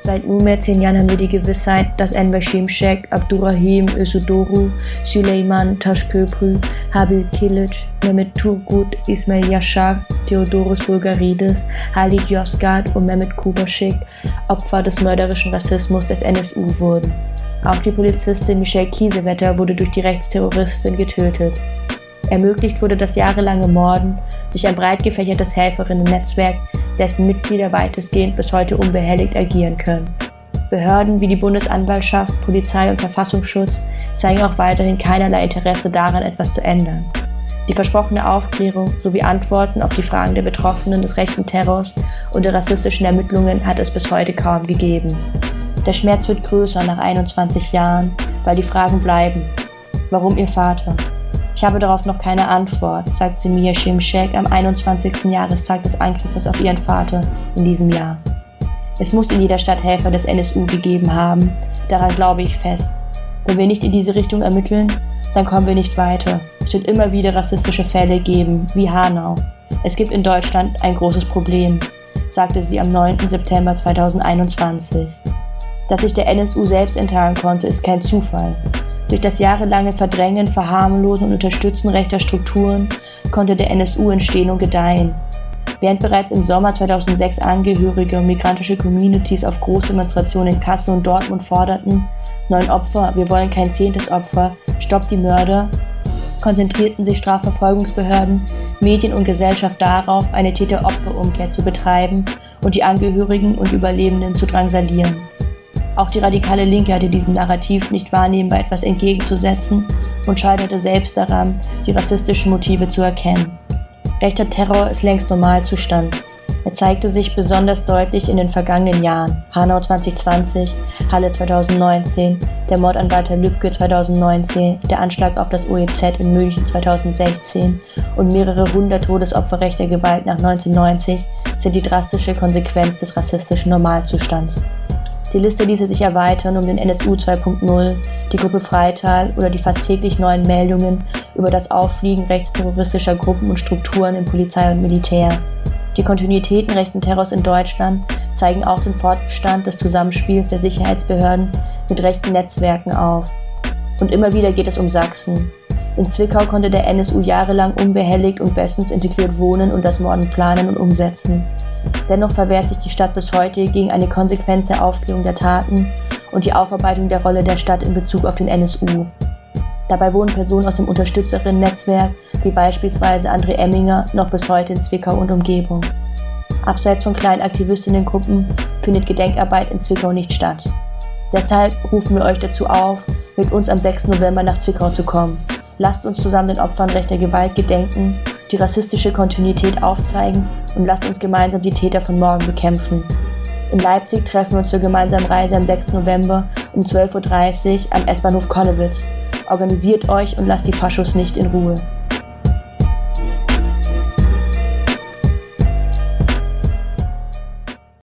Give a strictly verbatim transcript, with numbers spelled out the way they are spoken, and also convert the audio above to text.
Seit nunmehr zehn Jahren haben wir die Gewissheit, dass Enver Şimşek, Abdurrahim Özduru, Süleyman Taşköprü, Habil Kilic, Mehmet Turgut, Ismail Yaşar, Theodoros Bulgaridis, Halit Yozgat und Mehmet Kubaschik Opfer des mörderischen Rassismus des N S U wurden. Auch die Polizistin Michelle Kiesewetter wurde durch die Rechtsterroristin getötet. Ermöglicht wurde das jahrelange Morden durch ein breit gefächertes Helferinnen-Netzwerk, dessen Mitglieder weitestgehend bis heute unbehelligt agieren können. Behörden wie die Bundesanwaltschaft, Polizei und Verfassungsschutz zeigen auch weiterhin keinerlei Interesse daran, etwas zu ändern. Die versprochene Aufklärung sowie Antworten auf die Fragen der Betroffenen des rechten Terrors und der rassistischen Ermittlungen hat es bis heute kaum gegeben. Der Schmerz wird größer nach einundzwanzig Jahren, weil die Fragen bleiben. Warum ihr Vater? Ich habe darauf noch keine Antwort, sagt Semih Şimşek am einundzwanzigsten Jahrestag des Angriffes auf ihren Vater in diesem Jahr. Es muss in jeder Stadt Helfer des N S U gegeben haben, daran glaube ich fest. Wenn wir nicht in diese Richtung ermitteln, dann kommen wir nicht weiter. Es wird immer wieder rassistische Fälle geben, wie Hanau. Es gibt in Deutschland ein großes Problem, sagte sie am neunten September zweitausendeinundzwanzig. Dass sich der N S U selbst enttarnen konnte, ist kein Zufall. Durch das jahrelange Verdrängen, Verharmlosen und Unterstützen rechter Strukturen konnte der N S U entstehen und gedeihen. Während bereits im Sommer zweitausendsechs Angehörige und migrantische Communities auf Großdemonstrationen in Kassel und Dortmund forderten, neun Opfer, wir wollen kein zehntes Opfer, stoppt die Mörder, konzentrierten sich Strafverfolgungsbehörden, Medien und Gesellschaft darauf, eine Täter-Opfer-Umkehr zu betreiben und die Angehörigen und Überlebenden zu drangsalieren. Auch die radikale Linke hatte diesem Narrativ nicht wahrnehmbar etwas entgegenzusetzen und scheiterte selbst daran, die rassistischen Motive zu erkennen. Rechter Terror ist längst Normalzustand. Er zeigte sich besonders deutlich in den vergangenen Jahren. Hanau zwanzig zwanzig, Halle zweitausendneunzehn, der Mord an Walter Lübcke zweitausendneunzehn, der Anschlag auf das O E Z in München zweitausendsechzehn und mehrere hundert Todesopfer rechter Gewalt nach neunzehnhundertneunzig sind die drastische Konsequenz des rassistischen Normalzustands. Die Liste ließe sich erweitern um den N S U zwei Punkt null, die Gruppe Freital oder die fast täglich neuen Meldungen über das Auffliegen rechtsterroristischer Gruppen und Strukturen in Polizei und Militär. Die Kontinuitäten rechten Terrors in Deutschland zeigen auch den Fortbestand des Zusammenspiels der Sicherheitsbehörden mit rechten Netzwerken auf. Und immer wieder geht es um Sachsen. In Zwickau konnte der N S U jahrelang unbehelligt und bestens integriert wohnen und das Morden planen und umsetzen. Dennoch verwehrt sich die Stadt bis heute gegen eine konsequente Aufklärung der Taten und die Aufarbeitung der Rolle der Stadt in Bezug auf den N S U. Dabei wohnen Personen aus dem Unterstützerinnen-Netzwerk, wie beispielsweise André Emminger, noch bis heute in Zwickau und Umgebung. Abseits von kleinen Aktivistinnengruppen findet Gedenkarbeit in Zwickau nicht statt. Deshalb rufen wir euch dazu auf, mit uns am sechsten November nach Zwickau zu kommen. Lasst uns zusammen den Opfern rechter Gewalt gedenken, die rassistische Kontinuität aufzeigen und lasst uns gemeinsam die Täter von morgen bekämpfen. In Leipzig treffen wir uns zur gemeinsamen Reise am sechsten November um zwölf Uhr dreißig am S-Bahnhof Connewitz. Organisiert euch und lasst die Faschos nicht in Ruhe.